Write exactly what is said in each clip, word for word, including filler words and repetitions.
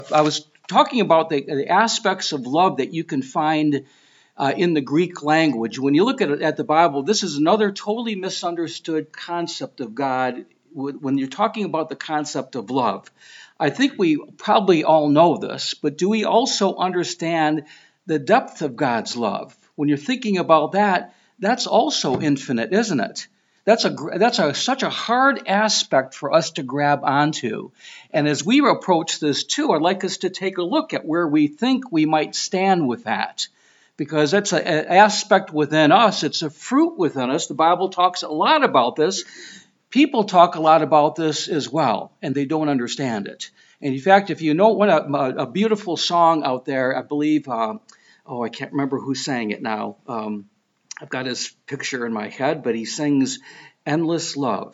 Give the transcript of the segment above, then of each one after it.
I was talking about the, the aspects of love that you can find uh, in the Greek language. When you look at it, at the Bible, this is another totally misunderstood concept of God when you're talking about the concept of love. I think we probably all know this, but do we also understand the depth of God's love? When you're thinking about that, that's also infinite, isn't it? That's a that's a, such a hard aspect for us to grab onto. And as we approach this too, I'd like us to take a look at where we think we might stand with that. Because that's an aspect within us. It's a fruit within us. The Bible talks a lot about this. People talk a lot about this as well, and they don't understand it. And in fact, if you know what a, a beautiful song out there, I believe, uh, oh, I can't remember who sang it now. Um, I've got his picture in my head, but he sings Endless Love.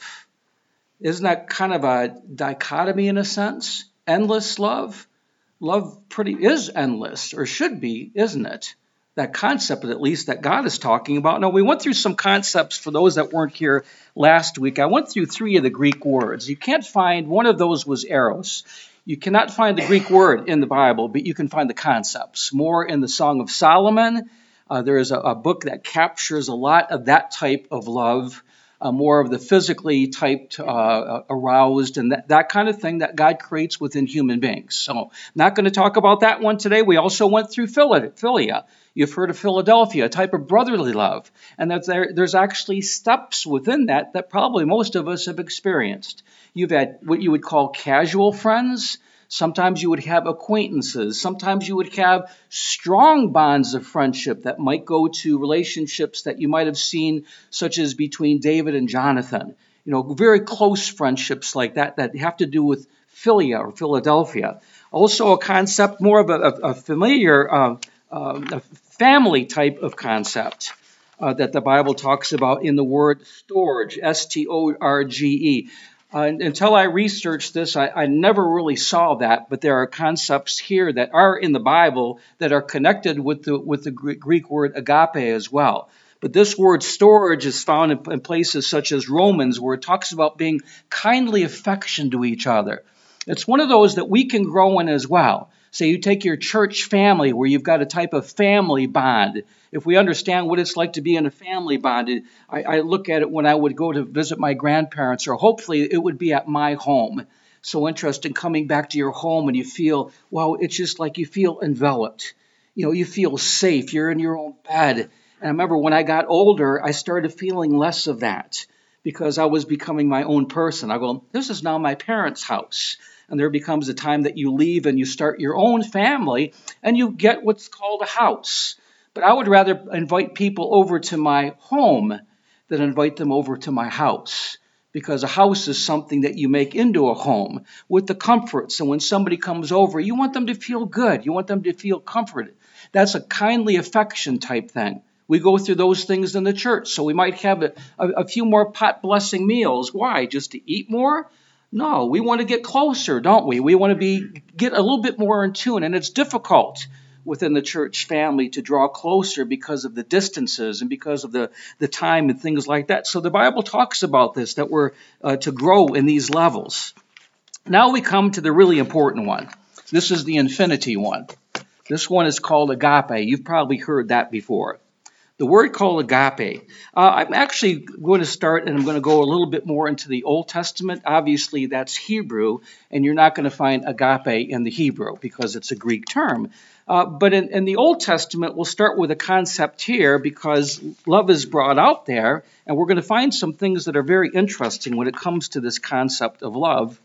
Isn't that kind of a dichotomy in a sense? Endless love? Love pretty is endless, or should be, isn't it? That concept, at least, that God is talking about. Now, we went through some concepts for those that weren't here last week. I went through three of the Greek words. You can't find, one of those was eros. You cannot find the Greek word in the Bible, but you can find the concepts. More in the Song of Solomon. Uh, there is a, a book that captures a lot of that type of love, uh, more of the physically typed, uh, aroused, and that, that kind of thing that God creates within human beings. So I'm not going to talk about that one today. We also went through philia. You've heard of Philadelphia, a type of brotherly love. And that there, there's actually steps within that that probably most of us have experienced. You've had what you would call casual friends. Sometimes you would have acquaintances. Sometimes you would have strong bonds of friendship that might go to relationships that you might have seen, such as between David and Jonathan. You know, very close friendships like that that have to do with philia or Philadelphia. Also a concept, more of a, a, a familiar uh, uh, a family type of concept uh, that the Bible talks about in the word storge, S T O R G E. Uh, until I researched this, I, I never really saw that, but there are concepts here that are in the Bible that are connected with the with the Greek word agape as well. But this word storge is found in, in places such as Romans, where it talks about being kindly affection to each other. It's one of those that we can grow in as well. Say you take your church family where you've got a type of family bond. If we understand what it's like to be in a family bond, I, I look at it when I would go to visit my grandparents, or hopefully it would be at my home. So interesting coming back to your home and you feel, well, it's just like you feel enveloped. You know, you feel safe. You're in your own bed. And I remember when I got older, I started feeling less of that because I was becoming my own person. I go, this is now my parents' house. And there becomes a time that you leave and you start your own family and you get what's called a house. But I would rather invite people over to my home than invite them over to my house, because a house is something that you make into a home with the comforts. And when somebody comes over, you want them to feel good. You want them to feel comforted. That's a kindly affection type thing. We go through those things in the church. So we might have a, a, a few more pot blessing meals. Why? Just to eat more? No, we want to get closer, don't we? We want to be get a little bit more in tune, and it's difficult within the church family to draw closer because of the distances and because of the, the time and things like that. So the Bible talks about this, that we're uh, to grow in these levels. Now we come to the really important one. This is the infinity one. This one is called agape. You've probably heard that before. The word called agape, uh, I'm actually going to start and I'm going to go a little bit more into the Old Testament. Obviously, that's Hebrew, and you're not going to find agape in the Hebrew because it's a Greek term. Uh, but in, in the Old Testament, we'll start with a concept here because love is brought out there, and we're going to find some things that are very interesting when it comes to this concept of love.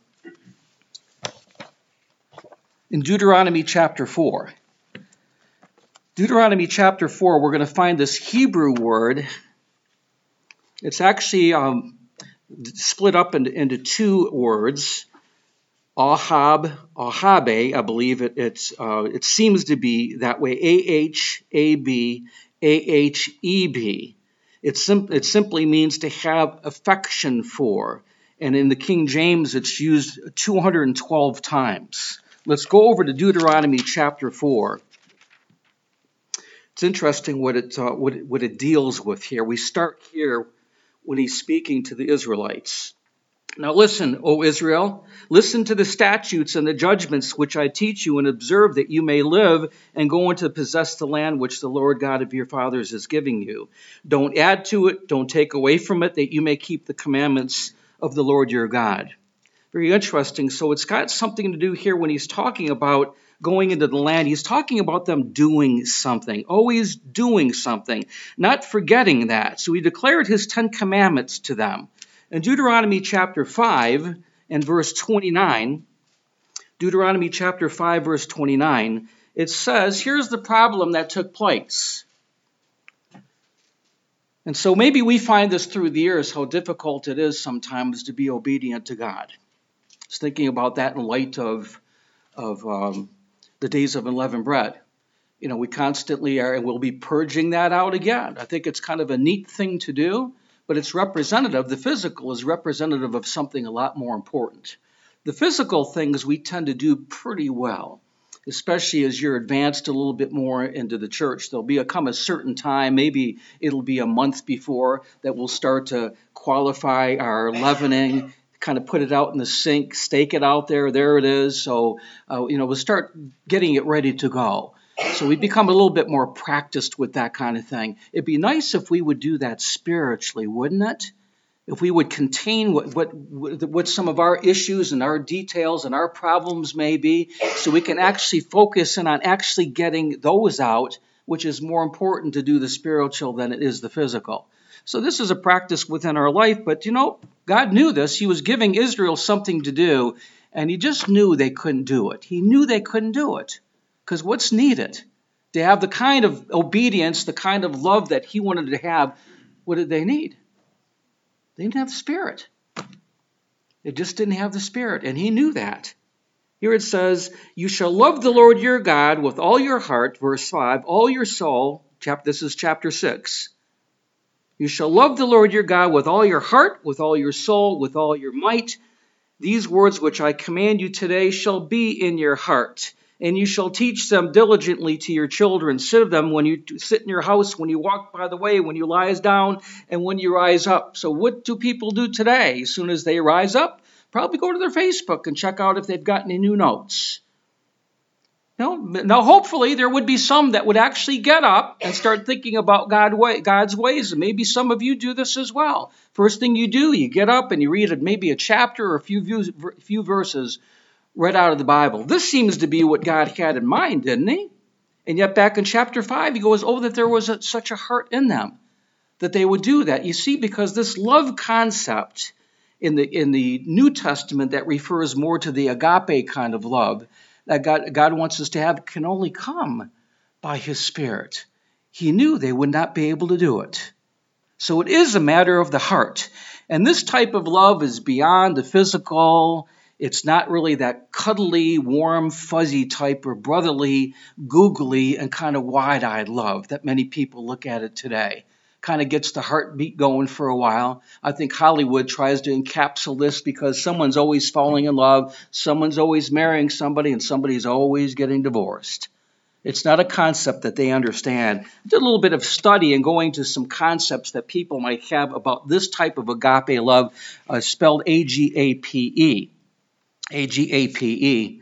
In Deuteronomy chapter four. Deuteronomy chapter four, we're going to find this Hebrew word. It's actually um, split up into, into two words. Ahab, Ahabe, I believe it, it's, uh, it seems to be that way. A H A B, A H E B. It, sim- it simply means to have affection for. And in the King James, it's used two hundred twelve times. Let's go over to Deuteronomy chapter four. It's interesting what it, uh, what it, what it deals with here. We start here when he's speaking to the Israelites. Now listen, O Israel, listen to the statutes and the judgments which I teach you, and observe that you may live and go into possess the land which the Lord God of your fathers is giving you. Don't add to it, don't take away from it, that you may keep the commandments of the Lord your God. Very interesting. So it's got something to do here when he's talking about going into the land. He's talking about them doing something, always doing something, not forgetting that. So he declared his Ten Commandments to them. In Deuteronomy chapter five and verse twenty-nine, Deuteronomy chapter five, verse twenty-nine, it says, here's the problem that took place. And so maybe we find this through the years, how difficult it is sometimes to be obedient to God. I was thinking about that in light of, of um, the days of unleavened bread. You know, we constantly are, and we'll be purging that out again. I think it's kind of a neat thing to do. But it's representative, the physical is representative of something a lot more important. The physical things we tend to do pretty well, especially as you're advanced a little bit more into the church. There'll be a come a certain time, maybe it'll be a month before, that we'll start to qualify our leavening, kind of put it out in the sink, stake it out there, there it is. So, uh, you know, we'll start getting it ready to go. So we become a little bit more practiced with that kind of thing. It'd be nice if we would do that spiritually, wouldn't it? If we would contain what, what, what some of our issues and our details and our problems may be, so we can actually focus in on actually getting those out, which is more important to do the spiritual than it is the physical. So this is a practice within our life, but you know, God knew this. He was giving Israel something to do, and he just knew they couldn't do it. He knew they couldn't do it. Because what's needed? To have the kind of obedience, the kind of love that he wanted to have, what did they need? They didn't have the Spirit. They just didn't have the Spirit, and he knew that. Here it says, you shall love the Lord your God with all your heart, verse five, all your soul, chap- this is chapter six. You shall love the Lord your God with all your heart, with all your soul, with all your might. These words which I command you today shall be in your heart. And you shall teach them diligently to your children. Sit of them when you sit in your house, when you walk by the way, when you lie down, and when you rise up. So what do people do today? As soon as they rise up, probably go to their Facebook and check out if they've got any new notes. No? Now, hopefully, there would be some that would actually get up and start thinking about God way, God's ways. And maybe some of you do this as well. First thing you do, you get up and you read maybe a chapter or a few, views, few verses right out of the Bible. This seems to be what God had in mind, didn't he? And yet back in chapter five, he goes, oh, that there was a, such a heart in them that they would do that. You see, because this love concept in the in the New Testament that refers more to the agape kind of love that God, God wants us to have can only come by his Spirit. He knew they would not be able to do it. So it is a matter of the heart. And this type of love is beyond the physical. It's not really that cuddly, warm, fuzzy type or brotherly, googly, and kind of wide-eyed love that many people look at it today. Kind of gets the heartbeat going for a while. I think Hollywood tries to encapsulate this because someone's always falling in love, someone's always marrying somebody, and somebody's always getting divorced. It's not a concept that they understand. I did a little bit of study and going to some concepts that people might have about this type of agape love, uh, spelled A G A P E. A G A P E.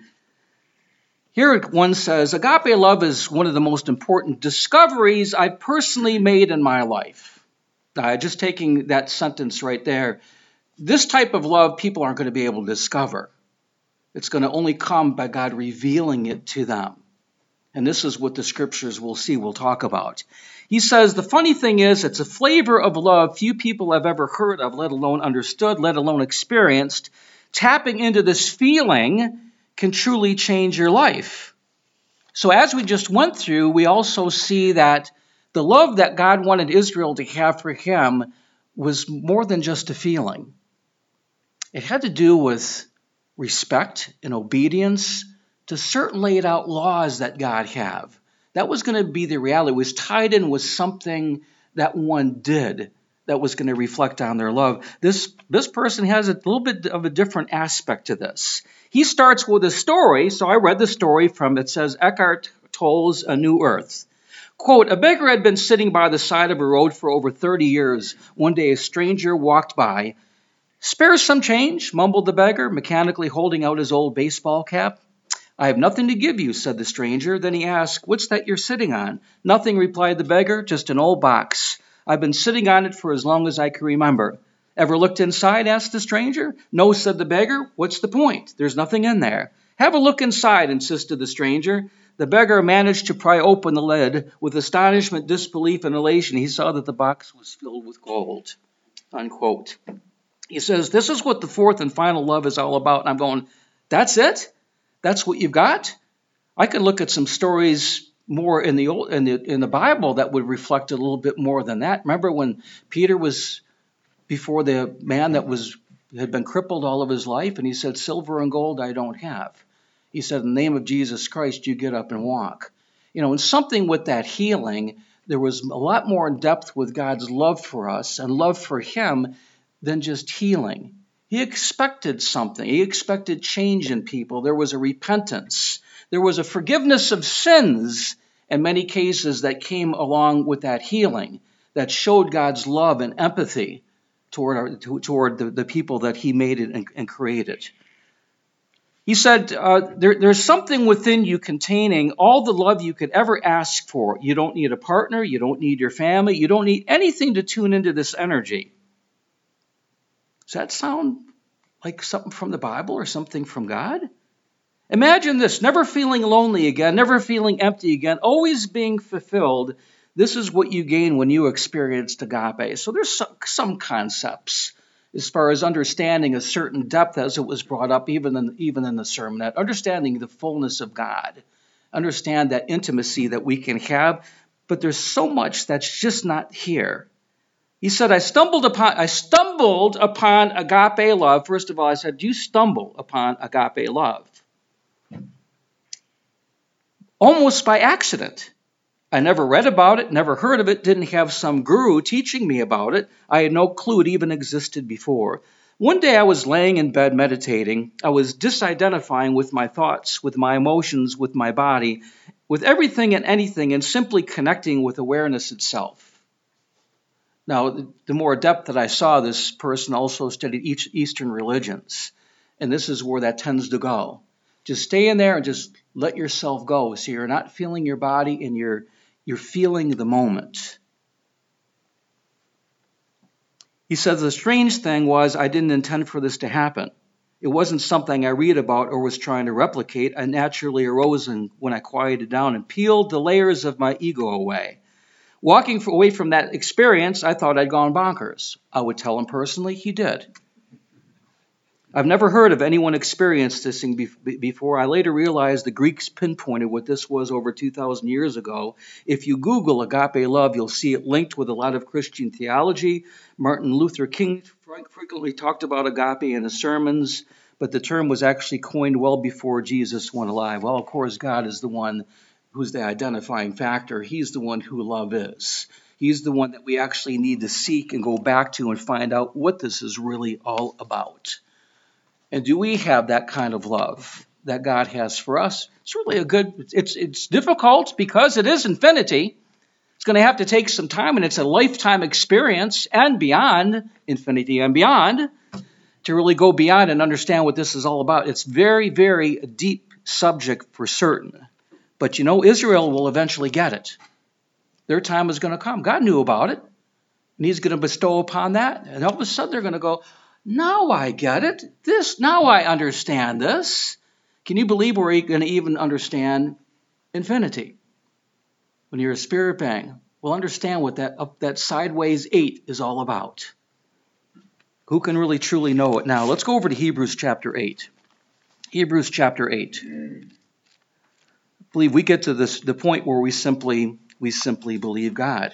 Here one says, agape love is one of the most important discoveries I've personally made in my life. Uh, just taking that sentence right there, this type of love people aren't going to be able to discover. It's going to only come by God revealing it to them. And this is what the scriptures we'll see, we'll talk about. He says, the funny thing is, it's a flavor of love few people have ever heard of, let alone understood, let alone experienced. Tapping into this feeling can truly change your life. So as we just went through, we also see that the love that God wanted Israel to have for him was more than just a feeling. It had to do with respect and obedience to certain laid out laws that God have. That was going to be the reality. It was tied in with something that one did that was going to reflect on their love. This, this person has a little bit of a different aspect to this. He starts with a story. So I read the story from, it says, Eckhart Tolle's A New Earth. Quote, a beggar had been sitting by the side of a road for over thirty years. One day a stranger walked by Spare some change, mumbled the beggar, mechanically holding out his old baseball cap. I have nothing to give you, said the stranger. Then he asked, what's that you're sitting on? Nothing, replied the beggar, just an old box. I've been sitting on it for as long as I can remember. Ever looked inside? Asked the stranger. No, said the beggar. What's the point? There's nothing in there. Have a look inside, insisted the stranger. The beggar managed to pry open the lid. With astonishment, disbelief, and elation, he saw that the box was filled with gold. Unquote. He says, this is what the fourth and final love is all about. And I'm going, that's it? That's what you've got? I could look at some stories more in the old, in the in the Bible that would reflect a little bit more than that. Remember when Peter was before the man that was had been crippled all of his life, and he said, silver and gold I don't have. He said, in the name of Jesus Christ, you get up and walk. You know, and something with that healing, there was a lot more in depth with God's love for us and love for him than just healing. He expected something. He expected change in people. There was a repentance. There was a forgiveness of sins in many cases that came along with that healing, that showed God's love and empathy toward, our, toward the, the people that he made and, and created. He said, uh, there, there's something within you containing all the love you could ever ask for. You don't need a partner. You don't need your family. You don't need anything to tune into this energy. Does that sound like something from the Bible or something from God? Imagine this, never feeling lonely again, never feeling empty again, always being fulfilled. This is what you gain when you experienced agape. So there's some, some concepts as far as understanding a certain depth as it was brought up even in, even in the sermonette, understanding the fullness of God, understand that intimacy that we can have, but there's so much that's just not here. He said, I stumbled upon I stumbled upon agape love. First of all, I said, you stumble upon agape love. Almost by accident. I never read about it, never heard of it, didn't have some guru teaching me about it. I had no clue it even existed before. One day I was laying in bed meditating. I was disidentifying with my thoughts, with my emotions, with my body, with everything and anything, and simply connecting with awareness itself. Now, the more depth that I saw, this person also studied each Eastern religions. And this is where that tends to go. Just stay in there and just let yourself go. So you're not feeling your body and you're, you're feeling the moment. He says the strange thing was I didn't intend for this to happen. It wasn't something I read about or was trying to replicate. I naturally arose and when I quieted down and peeled the layers of my ego away. Walking away from that experience, I thought I'd gone bonkers. I would tell him personally, he did. I've never heard of anyone experienced this thing before. I later realized the Greeks pinpointed what this was over two thousand years ago. If you Google agape love, you'll see it linked with a lot of Christian theology. Martin Luther King frequently talked about agape in his sermons, but the term was actually coined well before Jesus went alive. Well, of course, God is the one who's the identifying factor. He's the one who love is. He's the one that we actually need to seek and go back to and find out what this is really all about. And do we have that kind of love that God has for us? It's really a good, it's it's difficult because it is infinity. It's going to have to take some time, and it's a lifetime experience and beyond, infinity and beyond, to really go beyond and understand what this is all about. It's very, very deep subject for certain. But you know, Israel will eventually get it. Their time is going to come. God knew about it, and he's going to bestow upon that. And all of a sudden they're going to go, now I get it. This, now I understand this. Can you believe we're going to even understand infinity? When you're a spirit being, we'll understand what that, up, that sideways eight is all about. Who can really truly know it? Now, let's go over to Hebrews chapter eight. Hebrews chapter eight. I believe we get to this the point where we simply we simply believe God.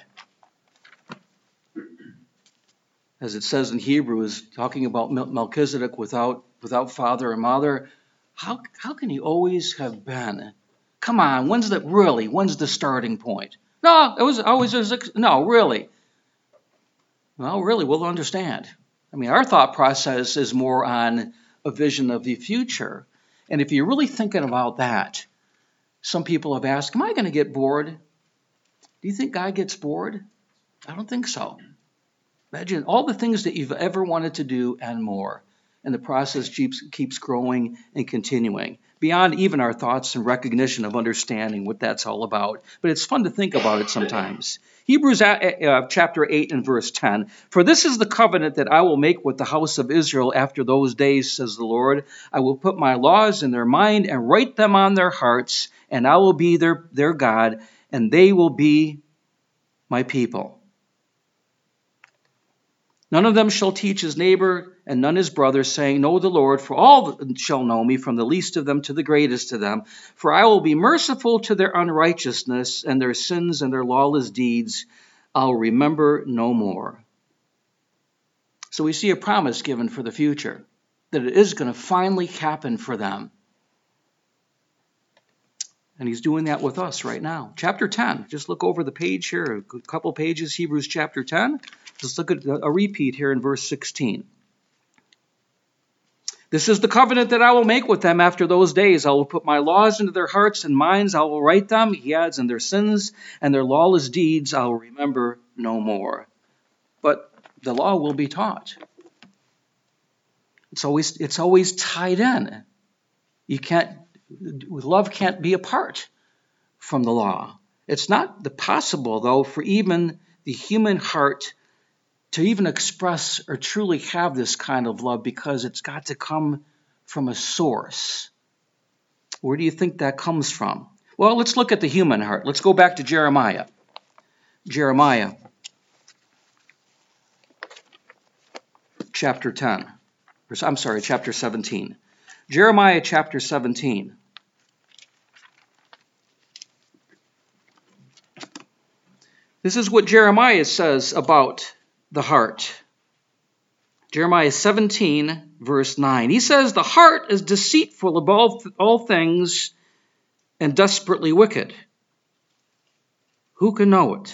As it says in Hebrews, talking about Melchizedek without without father and mother, how how can he always have been? Come on, when's the really? When's the starting point? No, it was always no, really. Well, really, we'll understand. I mean, our thought process is more on a vision of the future, and if you're really thinking about that. Some people have asked, am I going to get bored? Do you think God gets bored? I don't think so. Imagine all the things that you've ever wanted to do and more. And the process keeps, keeps growing and continuing beyond even our thoughts and recognition of understanding what that's all about. But it's fun to think about it sometimes. Hebrews uh, chapter eight and verse ten. For this is the covenant that I will make with the house of Israel after those days, says the Lord. I will put my laws in their mind and write them on their hearts, and I will be their, their God, and they will be my people. None of them shall teach his neighbor and none his brother, saying, Know the Lord, for all shall know me, from the least of them to the greatest of them. For I will be merciful to their unrighteousness, and their sins and their lawless deeds I'll remember no more. So we see a promise given for the future, that it is going to finally happen for them. And he's doing that with us right now. Chapter ten, just look over the page here, a couple pages, Hebrews chapter ten. Just look at a repeat here in verse sixteen. This is the covenant that I will make with them after those days. I will put my laws into their hearts and minds. I will write them, he adds, and their sins and their lawless deeds I will remember no more. But the law will be taught. It's always, it's always tied in. You can't, love can't be apart from the law. It's not the possible, though, for even the human heart to even express or truly have this kind of love, because it's got to come from a source. Where do you think that comes from? Well, let's look at the human heart. Let's go back to Jeremiah. Jeremiah, chapter ten. I'm sorry, chapter seventeen. Jeremiah chapter seventeen. This is what Jeremiah says about the heart. Jeremiah seventeen, verse nine. He says, the heart is deceitful above all things and desperately wicked. Who can know it?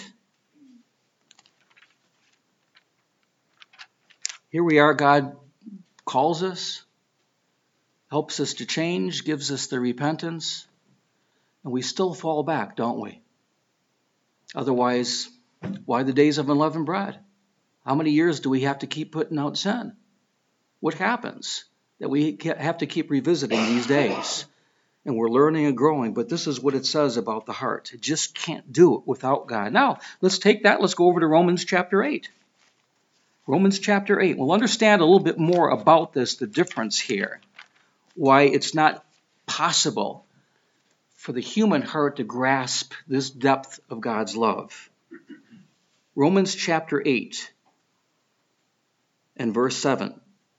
Here we are, God calls us, helps us to change, gives us the repentance, and we still fall back, don't we? Otherwise, why the days of unleavened bread? How many years do we have to keep putting out sin? What happens that we have to keep revisiting these days? And we're learning and growing, but this is what it says about the heart. It just can't do it without God. Now, let's take that. Let's go over to Romans chapter eight. Romans chapter eight. We'll understand a little bit more about this, the difference here. Why it's not possible for the human heart to grasp this depth of God's love. Romans chapter eight and verse seven.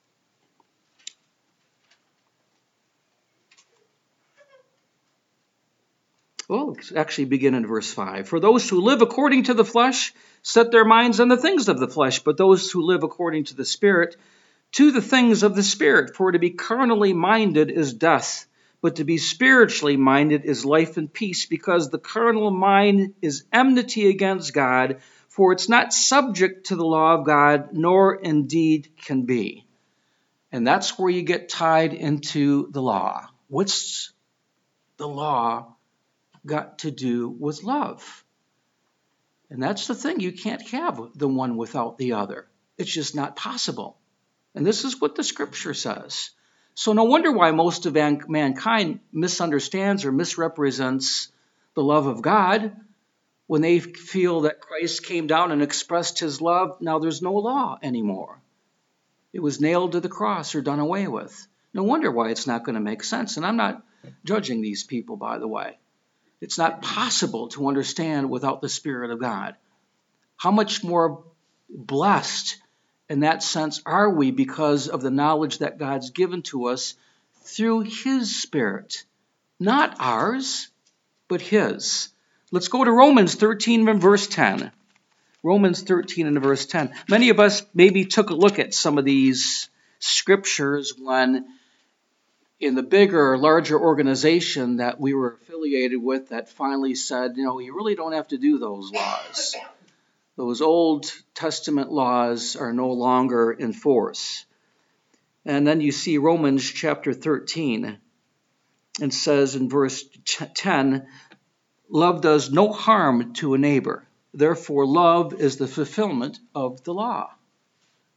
Well, let's actually begin in verse five. For those who live according to the flesh set their minds on the things of the flesh, but those who live according to the Spirit, to the things of the Spirit. For to be carnally minded is death, but to be spiritually minded is life and peace, because the carnal mind is enmity against God, for it's not subject to the law of God, nor indeed can be. And that's where you get tied into the law. What's the law got to do with love? And that's the thing. You can't have the one without the other. It's just not possible. And this is what the scripture says. So no wonder why most of mankind misunderstands or misrepresents the love of God. When they feel that Christ came down and expressed his love, now there's no law anymore. It was nailed to the cross or done away with. No wonder why it's not going to make sense. And I'm not judging these people, by the way. It's not possible to understand without the Spirit of God. How much more blessed in that sense are we because of the knowledge that God's given to us through his Spirit? Not ours, but his. Let's go to Romans thirteen and verse ten. Romans thirteen and verse ten. Many of us maybe took a look at some of these scriptures when in the bigger, larger organization that we were affiliated with that finally said, you know, you really don't have to do those laws. Those Old Testament laws are no longer in force. And then you see Romans chapter thirteen, and says in verse ten, love does no harm to a neighbor. Therefore, love is the fulfillment of the law.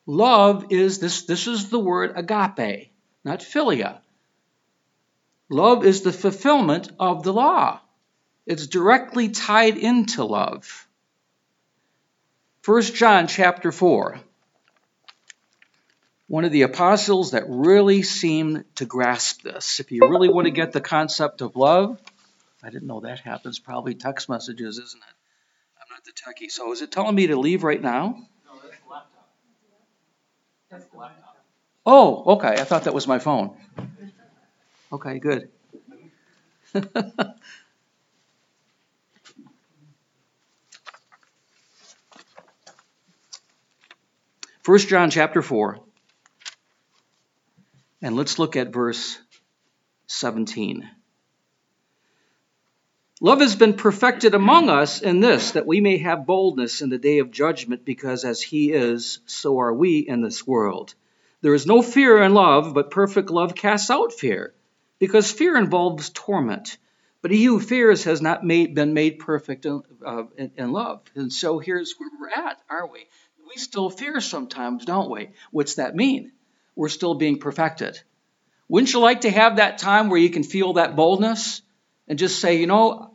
Love is this, this is the word agape, not philia. Love is the fulfillment of the law. It's directly tied into love. First John chapter four. One of the apostles that really seemed to grasp this. If you really want to get the concept of love, I didn't know that happens. Probably text messages, isn't it? I'm not the techie. So is it telling me to leave right now? No, that's the laptop. That's the laptop. Oh, okay. I thought that was my phone. Okay, good. First John chapter four. And let's look at verse seventeen. Love has been perfected among us in this, that we may have boldness in the day of judgment, because as he is, so are we in this world. There is no fear in love, but perfect love casts out fear, because fear involves torment. But he who fears has not made, been made perfect in, uh, in, in love. And so here's where we're at, aren't we? We still fear sometimes, don't we? What's that mean? We're still being perfected. Wouldn't you like to have that time where you can feel that boldness and just say, you know,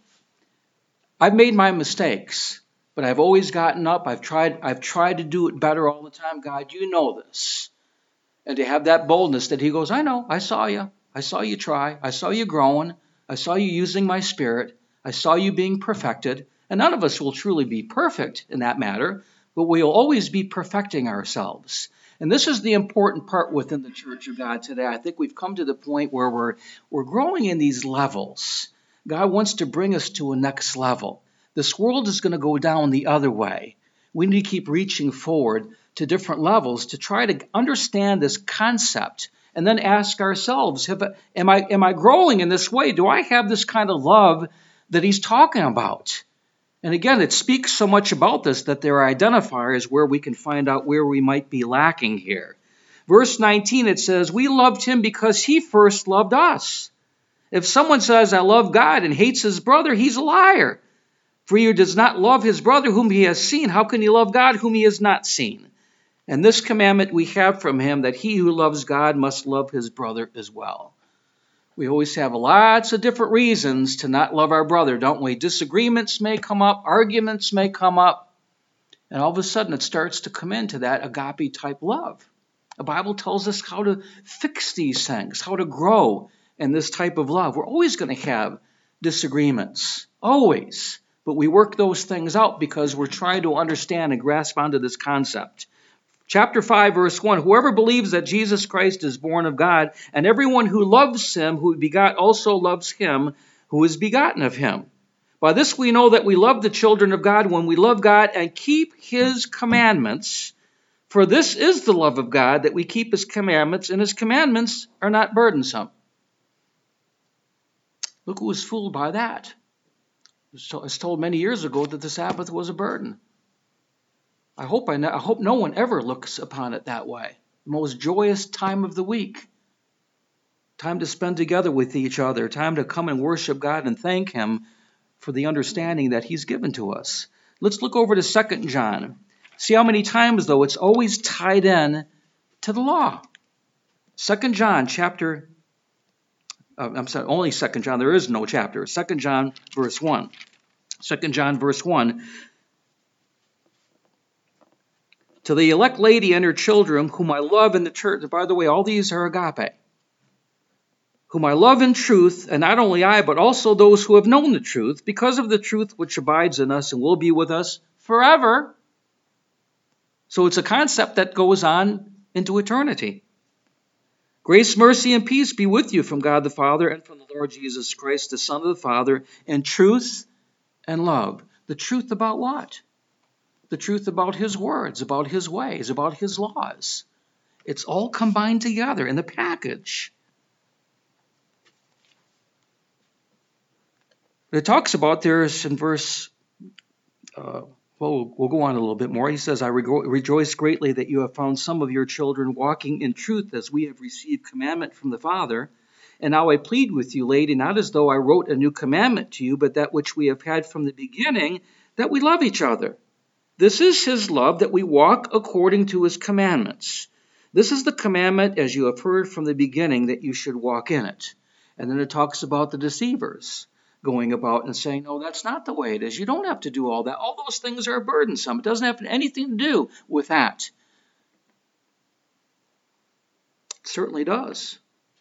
I've made my mistakes, but I've always gotten up. I've tried, I've tried to do it better all the time. God, you know this. And to have that boldness that he goes, I know, I saw you. I saw you try. I saw you growing. I saw you using my spirit. I saw you being perfected. And none of us will truly be perfect in that matter, but we'll always be perfecting ourselves. And this is the important part within the Church of God today. I think we've come to the point where we're, we're growing in these levels. God wants to bring us to a next level. This world is going to go down the other way. We need to keep reaching forward to different levels to try to understand this concept and then ask ourselves, have, am I, am I growing in this way? Do I have this kind of love that he's talking about? And again, it speaks so much about this that there are identifiers where we can find out where we might be lacking here. Verse nineteen, it says, we loved him because he first loved us. If someone says, I love God and hates his brother, he's a liar. For he who does not love his brother whom he has seen, how can he love God whom he has not seen? And this commandment we have from him, that he who loves God must love his brother as well. We always have lots of different reasons to not love our brother, don't we? Disagreements may come up, arguments may come up, and all of a sudden it starts to come into that agape type love. The Bible tells us how to fix these things, how to grow in this type of love. We're always going to have disagreements, always. But we work those things out because we're trying to understand and grasp onto this concept. Chapter five, verse one, whoever believes that Jesus Christ is born of God, and everyone who loves him who begot also loves him who is begotten of him. By this we know that we love the children of God when we love God and keep his commandments. For this is the love of God, that we keep his commandments, and his commandments are not burdensome. Look who was fooled by that. I was told many years ago that the Sabbath was a burden. I hope I, I hope no one ever looks upon it that way. The most joyous time of the week. Time to spend together with each other. Time to come and worship God and thank him for the understanding that he's given to us. Let's look over to Second John. See how many times, though, it's always tied in to the law. Second John chapter, uh, I'm sorry, only Second John. There is no chapter. Second John verse one. Second John verse one. To the elect lady and her children, whom I love in the church. By the way, all these are agape. Whom I love in truth, and not only I, but also those who have known the truth, because of the truth which abides in us and will be with us forever. So it's a concept that goes on into eternity. Grace, mercy, and peace be with you from God the Father and from the Lord Jesus Christ, the Son of the Father, in truth and love. The truth about what? The truth about his words, about his ways, about his laws. It's all combined together in the package. It talks about there in verse, uh, well, we'll go on a little bit more. He says, I rego- rejoice greatly that you have found some of your children walking in truth as we have received commandment from the Father. And now I plead with you, lady, not as though I wrote a new commandment to you, but that which we have had from the beginning, that we love each other. This is his love, that we walk according to his commandments. This is the commandment, as you have heard from the beginning, that you should walk in it. And then it talks about the deceivers going about and saying, no, that's not the way it is. You don't have to do all that. All those things are burdensome. It doesn't have anything to do with that. It certainly does.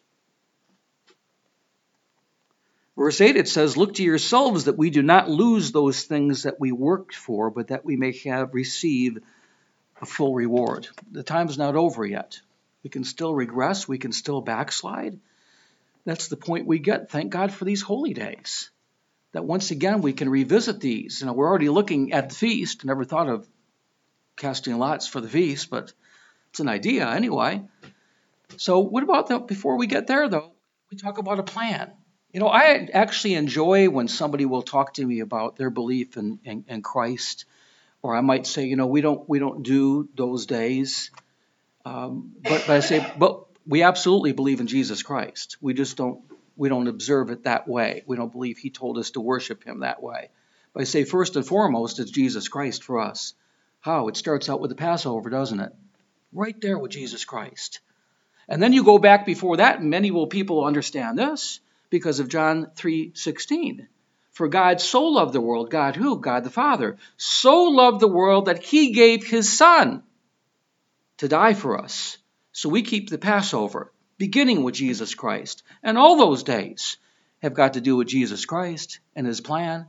Verse eight, it says, look to yourselves that we do not lose those things that we worked for, but that we may have receive a full reward. The time's not over yet. We can still regress. We can still backslide. That's the point we get. Thank God for these holy days. That once again we can revisit these. You know, we're already looking at the feast. Never thought of casting lots for the feast, but it's an idea anyway. So what about that? Before we get there, though, we talk about a plan. You know, I actually enjoy when somebody will talk to me about their belief in, in, in Christ, or I might say, you know, we don't we don't do those days, um, but, but I say, but we absolutely believe in Jesus Christ. We just don't we don't observe it that way. We don't believe He told us to worship Him that way. But I say, first and foremost, it's Jesus Christ for us. How? It starts out with the Passover, doesn't it? Right there with Jesus Christ. And then you go back before that, and many will people understand this. Because of John three sixteen. For God so loved the world, God who? God the Father. So loved the world that He gave His Son to die for us. So we keep the Passover, beginning with Jesus Christ. And all those days have got to do with Jesus Christ and His plan.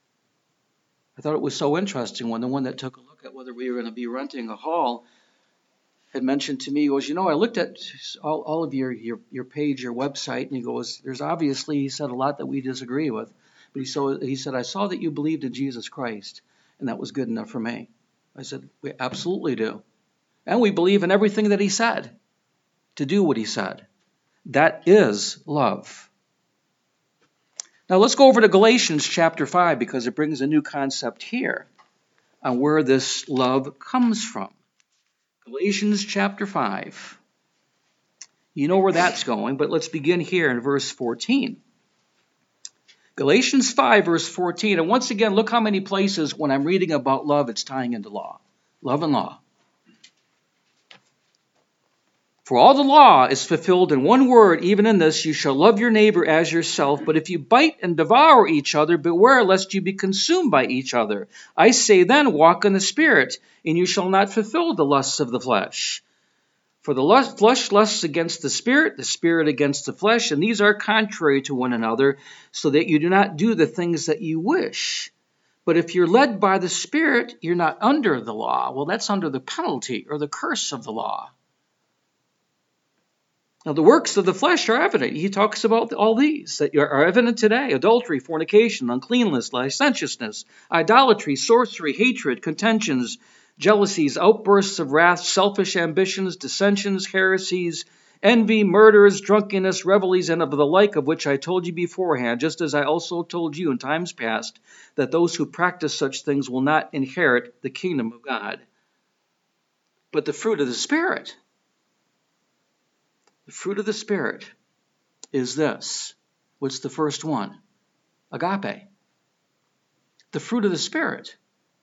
I thought it was so interesting when the one that took a look at whether we were going to be renting a hall had mentioned to me, he goes, you know, I looked at all, all of your, your your page, your website, and he goes, there's obviously, he said, a lot that we disagree with. But he, so, he said, I saw that you believed in Jesus Christ, and that was good enough for me. I said, we absolutely do. And we believe in everything that He said, to do what He said. That is love. Now let's go over to Galatians chapter five, because it brings a new concept here on where this love comes from. Galatians chapter five. You know where that's going, but let's begin here in verse fourteen. Galatians five, verse fourteen. And once again, look how many places when I'm reading about love, it's tying into law. Love and law. For all the law is fulfilled in one word, even in this, you shall love your neighbor as yourself. But if you bite and devour each other, beware lest you be consumed by each other. I say then, walk in the Spirit, and you shall not fulfill the lusts of the flesh. For the lust, flesh lusts against the Spirit, the Spirit against the flesh, and these are contrary to one another, so that you do not do the things that you wish. But if you're led by the Spirit, you're not under the law. Well, that's under the penalty or the curse of the law. Now, the works of the flesh are evident. He talks about all these that are evident today. Adultery, fornication, uncleanness, licentiousness, idolatry, sorcery, hatred, contentions, jealousies, outbursts of wrath, selfish ambitions, dissensions, heresies, envy, murders, drunkenness, revelries, and of the like, of which I told you beforehand, just as I also told you in times past, that those who practice such things will not inherit the kingdom of God. But the fruit of the Spirit... The fruit of the Spirit is this. What's the first one? Agape. The fruit of the Spirit.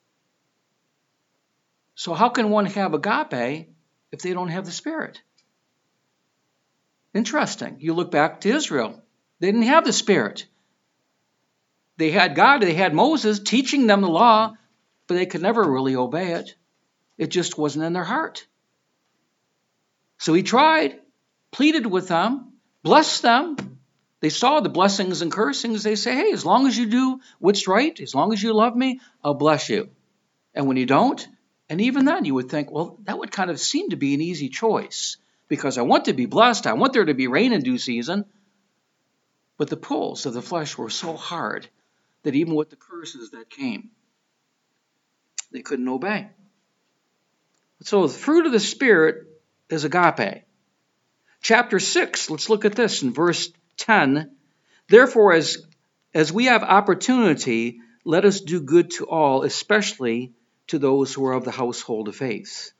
So how can one have agape if they don't have the Spirit? Interesting. You look back to Israel. They didn't have the Spirit. They had God, they had Moses teaching them the law, but they could never really obey it. It just wasn't in their heart. So He tried. Pleaded with them, blessed them. They saw the blessings and cursings. They say, hey, as long as you do what's right, as long as you love me, I'll bless you. And when you don't, and even then you would think, well, that would kind of seem to be an easy choice because I want to be blessed. I want there to be rain in due season. But the pulls of the flesh were so hard that even with the curses that came, they couldn't obey. So the fruit of the Spirit is agape. Chapter six, let's look at this in verse ten. Therefore, as, as we have opportunity, let us do good to all, especially to those who are of the household of faith.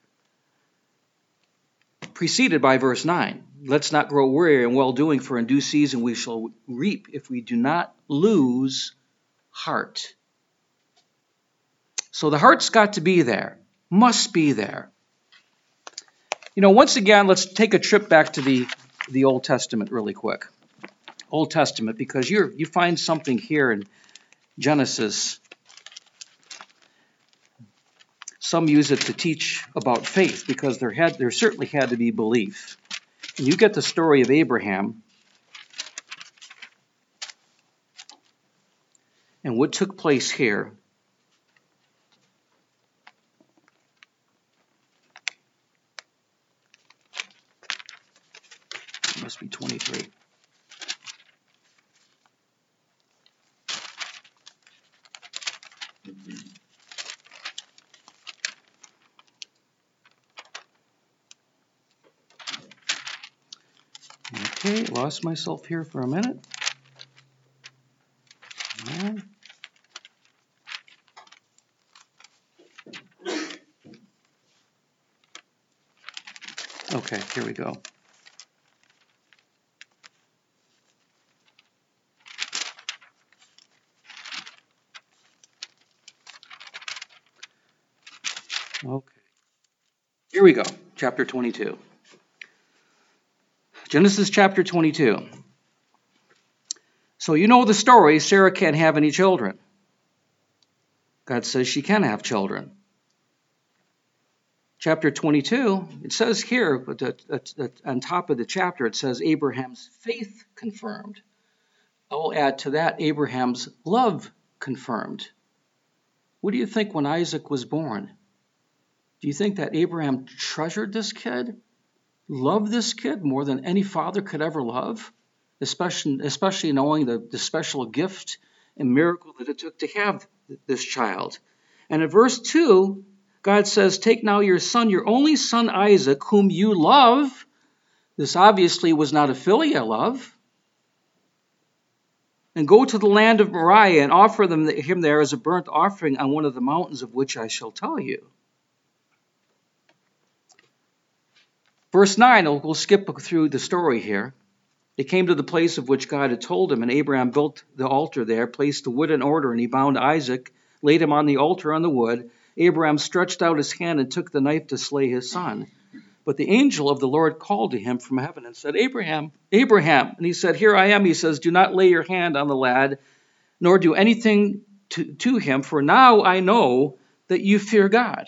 Preceded by verse nine. Let's not grow weary in well-doing, for in due season we shall reap if we do not lose heart. So the heart's got to be there, must be there. You know, once again, let's take a trip back to the, the Old Testament really quick. Old Testament, because you you find something here in Genesis. Some use it to teach about faith because there had there certainly had to be belief. And you get the story of Abraham and what took place here. It must be twenty-three. Okay, lost myself here for a minute. Yeah. Okay, here we go. Okay. Here we go, chapter twenty-two. Genesis chapter twenty-two. So you know the story, Sarah can't have any children. God says she can have children. Chapter twenty-two, it says here, but on top of the chapter, it says Abraham's faith confirmed. I will add to that Abraham's love confirmed. What do you think when Isaac was born? Do you think that Abraham treasured this kid? Loved this kid more than any father could ever love? Especially, especially knowing the, the special gift and miracle that it took to have this child. And in verse two, God says, take now your son, your only son Isaac, whom you love. This obviously was not a filial love. And go to the land of Moriah and offer them, him there as a burnt offering on one of the mountains of which I shall tell you. Verse nine, we'll skip through the story here. They came to the place of which God had told him, and Abraham built the altar there, placed the wood in order, and he bound Isaac, laid him on the altar on the wood. Abraham stretched out his hand and took the knife to slay his son. But the angel of the Lord called to him from heaven and said, Abraham, Abraham. And he said, here I am. He says, do not lay your hand on the lad, nor do anything to, to him, for now I know that you fear God,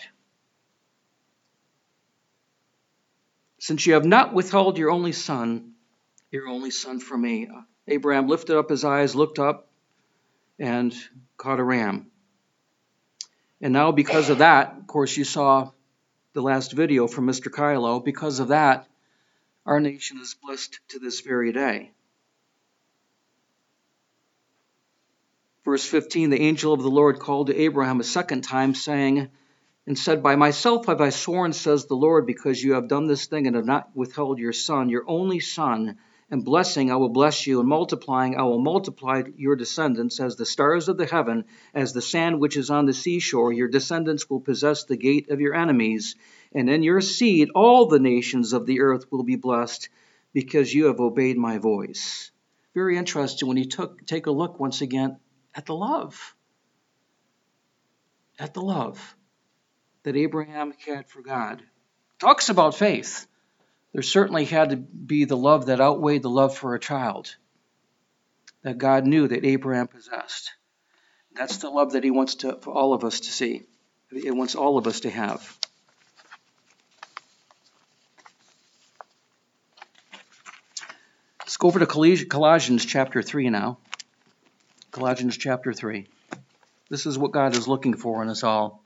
since you have not withheld your only son, your only son from me. Abraham lifted up his eyes, looked up, and caught a ram. And now because of that, of course, you saw the last video from Mister Kylo. Because of that, our nation is blessed to this very day. Verse fifteen, the angel of the Lord called to Abraham a second time, saying, and said, by myself have I sworn, says the Lord, because you have done this thing and have not withheld your son, your only son, and blessing I will bless you, and multiplying I will multiply your descendants as the stars of the heaven, as the sand which is on the seashore. Your descendants will possess the gate of your enemies, and in your seed all the nations of the earth will be blessed, because you have obeyed my voice. Very interesting when you took, take a look once again at the love. At the love that Abraham had for God. Talks about faith. There certainly had to be the love that outweighed the love for a child that God knew that Abraham possessed. That's the love that he wants to, for all of us to see. He wants all of us to have. Let's go over to Colossians chapter three now. Colossians chapter three. This is what God is looking for in us all.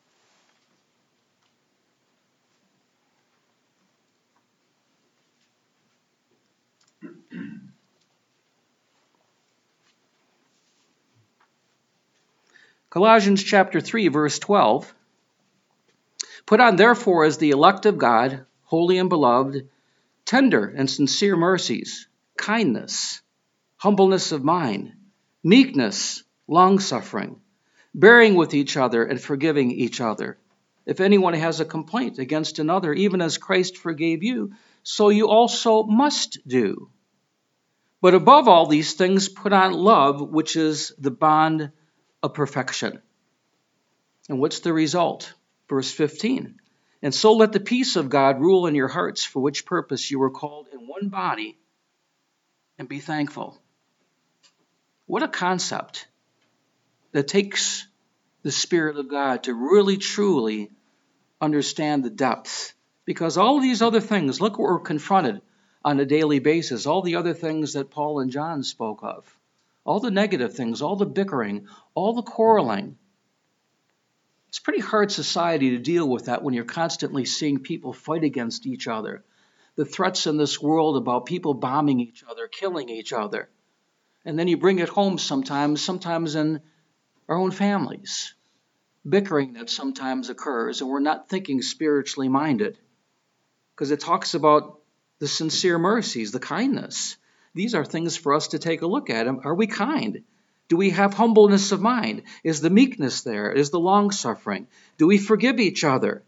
Colossians chapter three, verse twelve. Put on therefore as the elect of God, holy and beloved, tender and sincere mercies, kindness, humbleness of mind, meekness, long-suffering, bearing with each other and forgiving each other. If anyone has a complaint against another, even as Christ forgave you, so you also must do. But above all these things, put on love, which is the bond of perfection. And what's the result? Verse fifteen. And so let the peace of God rule in your hearts, for which purpose you were called in one body, and be thankful. What a concept that takes the Spirit of God to really, truly understand the depth. Because all of these other things, look what we're confronted on a daily basis, all the other things that Paul and John spoke of, all the negative things, all the bickering, all the quarreling. It's a pretty hard society to deal with that when you're constantly seeing people fight against each other. The threats in this world about people bombing each other, killing each other. And then you bring it home sometimes, sometimes in our own families. Bickering that sometimes occurs, and we're not thinking spiritually minded. Because it talks about the sincere mercies, the kindness. These are things for us to take a look at. Are we kind? Do we have humbleness of mind? Is the meekness there? Is the long-suffering? Do we forgive each other?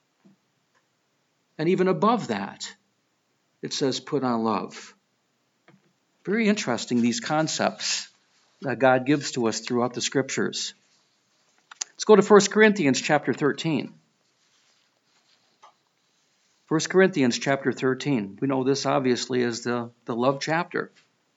And even above that, it says put on love. Very interesting, these concepts that God gives to us throughout the Scriptures. Let's go to First Corinthians chapter thirteen. First Corinthians chapter thirteen. We know this obviously as the, the love chapter.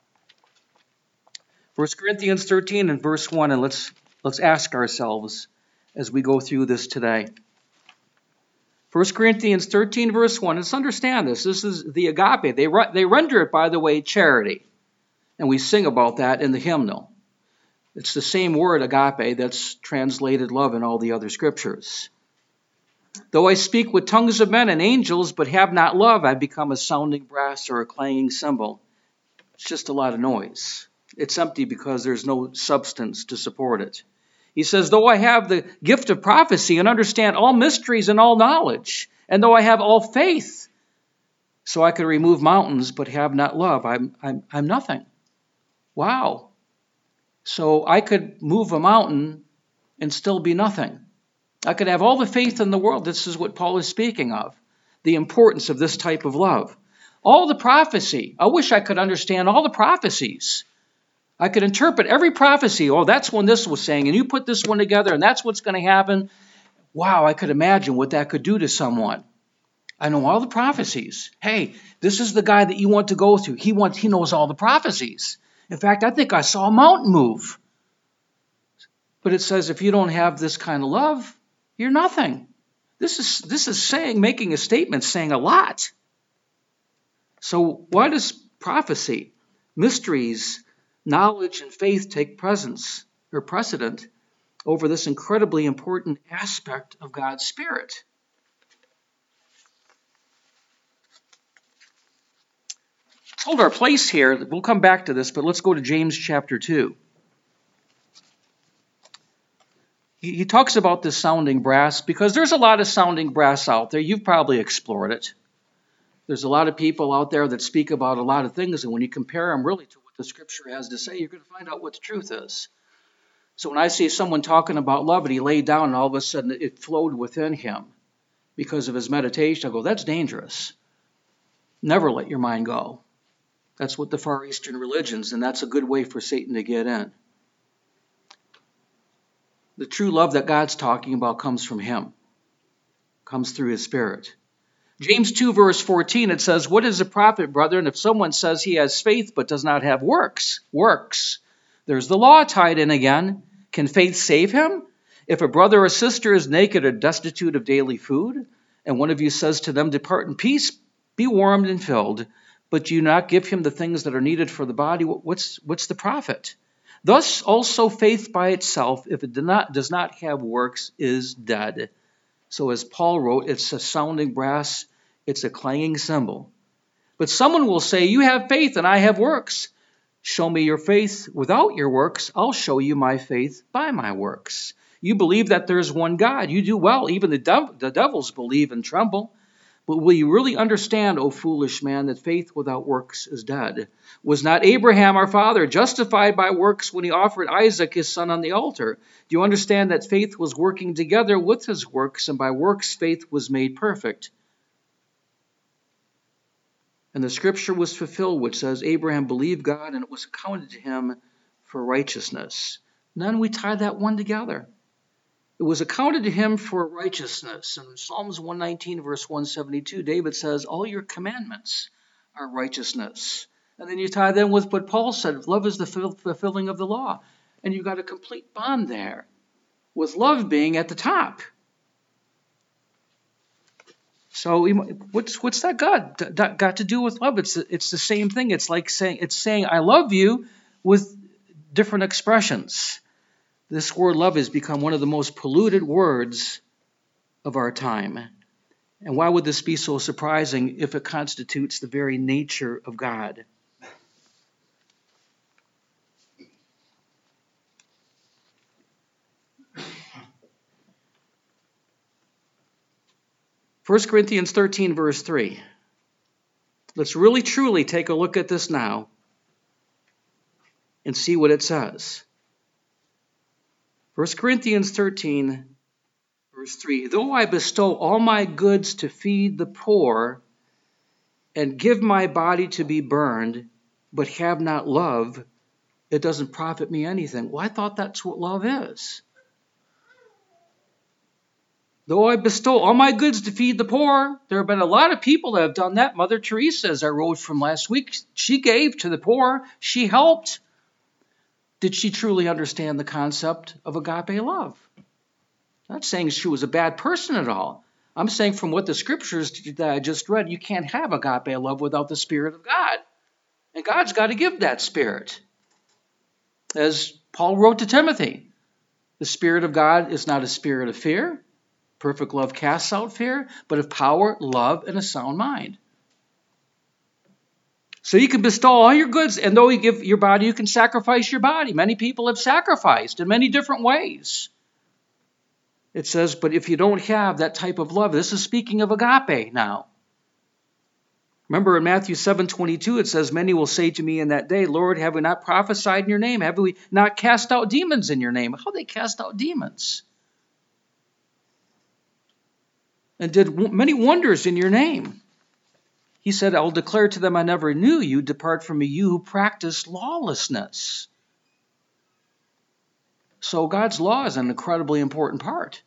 First Corinthians thirteen and verse one, and let's let's ask ourselves as we go through this today. First Corinthians thirteen verse one, let's understand this. This is the agape. They, they render it, by the way, charity. And we sing about that in the hymnal. It's the same word, agape, that's translated love in all the other scriptures. Though I speak with tongues of men and angels, but have not love, I become a sounding brass or a clanging cymbal. It's just a lot of noise. It's empty because there's no substance to support it. He says, though I have the gift of prophecy and understand all mysteries and all knowledge, and though I have all faith, so I can remove mountains, but have not love, I'm, I'm, I'm nothing. Wow. So I could move a mountain and still be nothing. I could have all the faith in the world. This is what Paul is speaking of, the importance of this type of love. All the prophecy. I wish I could understand all the prophecies. I could interpret every prophecy. Oh, that's when this was saying, and you put this one together, and that's what's going to happen. Wow, I could imagine what that could do to someone. I know all the prophecies. Hey, this is the guy that you want to go through. He wants, he knows all the prophecies. In fact, I think I saw a mountain move. But it says if you don't have this kind of love, you're nothing. This is this is saying, making a statement, saying a lot. So why does prophecy, mysteries, knowledge, and faith take presence or precedent over this incredibly important aspect of God's Spirit? Let's hold our place here. We'll come back to this, but let's go to James chapter two. He, he talks about this sounding brass because there's a lot of sounding brass out there. You've probably explored it. There's a lot of people out there that speak about a lot of things, and when you compare them really to what the Scripture has to say, you're going to find out what the truth is. So when I see someone talking about love and he laid down and all of a sudden it flowed within him because of his meditation, I go, that's dangerous. Never let your mind go. That's what the Far Eastern religions, and that's a good way for Satan to get in. The true love that God's talking about comes from him, comes through his Spirit. James two verse fourteen, it says, what is a profit, brethren, if someone says he has faith but does not have works? Works. There's the law tied in again. Can faith save him? If a brother or sister is naked or destitute of daily food, and one of you says to them, depart in peace, be warmed and filled, but do you not give him the things that are needed for the body, what's, what's the profit? Thus also faith by itself, if it do not, does not have works, is dead. So as Paul wrote, it's a sounding brass, it's a clanging cymbal. But someone will say, you have faith and I have works. Show me your faith without your works. I'll show you my faith by my works. You believe that there's one God. You do well. Even the, dev- the devils believe and tremble. But will you really understand, O foolish man, that faith without works is dead? Was not Abraham our father justified by works when he offered Isaac his son on the altar? Do you understand that faith was working together with his works, and by works faith was made perfect? And the scripture was fulfilled, which says, Abraham believed God, and it was accounted to him for righteousness. And then we tie that one together. It was accounted to him for righteousness. In Psalms one nineteen, verse one seventy-two, David says, all your commandments are righteousness. And then you tie that in with what Paul said, love is the fulfilling of the law. And you've got a complete bond there, with love being at the top. So what's what's that got got to do with love? It's it's the same thing. It's like saying it's saying I love you with different expressions. This word love has become one of the most polluted words of our time. And why would this be so surprising if it constitutes the very nature of God? First Corinthians thirteen, verse three. Let's really truly take a look at this now and see what it says. First Corinthians thirteen, verse three. Though I bestow all my goods to feed the poor and give my body to be burned, but have not love, it doesn't profit me anything. Well, I thought that's what love is. Though I bestow all my goods to feed the poor, there have been a lot of people that have done that. Mother Teresa, as I wrote from last week, she gave to the poor. She helped. Did she truly understand the concept of agape love? I'm not saying she was a bad person at all. I'm saying from what the scriptures that I just read, you can't have agape love without the Spirit of God. And God's got to give that Spirit. As Paul wrote to Timothy, the Spirit of God is not a spirit of fear. Perfect love casts out fear, but of power, love, and a sound mind. So you can bestow all your goods, and though you give your body, you can sacrifice your body. Many people have sacrificed in many different ways. It says, but if you don't have that type of love, this is speaking of agape now. Remember in Matthew seven twenty-two, it says, many will say to me in that day, Lord, have we not prophesied in your name? Have we not cast out demons in your name? How they cast out demons? And did many wonders in your name. He said, I will declare to them, I never knew you. Depart from me, you who practice lawlessness. So God's law is an incredibly important part.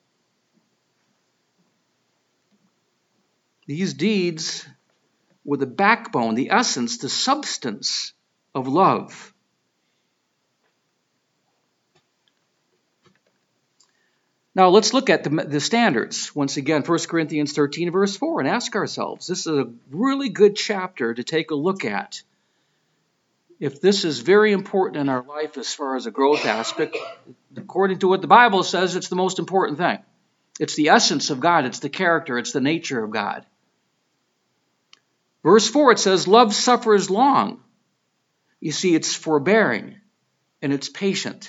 These deeds were the backbone, the essence, the substance of love. Now let's look at the, the standards. Once again, First Corinthians thirteen, verse four, and ask ourselves, this is a really good chapter to take a look at. If this is very important in our life as far as a growth aspect, according to what the Bible says, it's the most important thing. It's the essence of God. It's the character. It's the nature of God. Verse four, it says, love suffers long. You see, it's forbearing and it's patient.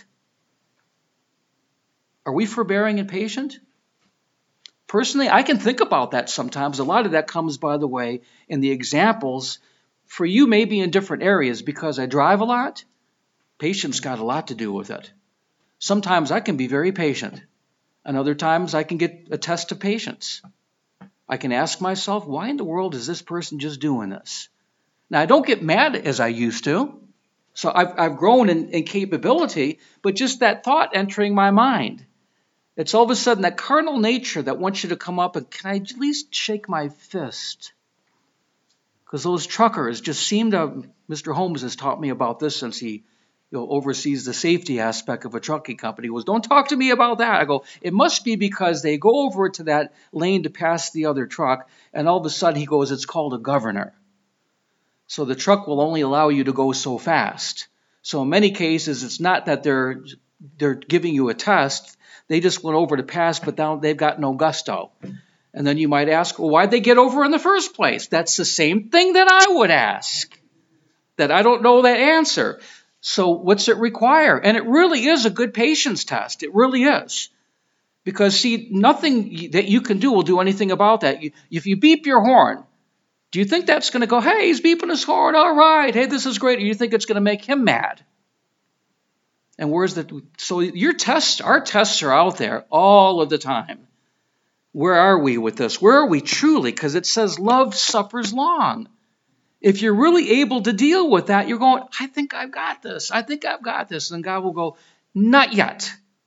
Are we forbearing and patient? Personally, I can think about that sometimes. A lot of that comes, by the way, in the examples. For you, maybe in different areas, because I drive a lot, patience got a lot to do with it. Sometimes I can be very patient, and other times I can get a test of patience. I can ask myself, why in the world is this person just doing this? Now, I don't get mad as I used to, so I've, I've grown in, in capability, but just that thought entering my mind. It's all of a sudden that carnal nature that wants you to come up and, can I at least shake my fist? Because those truckers just seem to, Mister Holmes has taught me about this since he you know, oversees the safety aspect of a trucking company. He goes, don't talk to me about that. I go, it must be because they go over to that lane to pass the other truck, and all of a sudden he goes, it's called a governor. So the truck will only allow you to go so fast. So in many cases, it's not that they're they're giving you a test. They just went over to pass, but now they've got no gusto. And then you might ask, well, why'd they get over in the first place? That's the same thing that I would ask, that I don't know that answer. So what's it require? And it really is a good patience test. It really is. Because, see, nothing that you can do will do anything about that. You, if you beep your horn, do you think that's going to go, hey, he's beeping his horn, all right, hey, this is great, or you think it's going to make him mad? And where's the, so your tests, our tests are out there all of the time. Where are we with this? Where are we truly? Because it says love suffers long. If you're really able to deal with that, you're going, I think I've got this. I think I've got this. And God will go, not yet.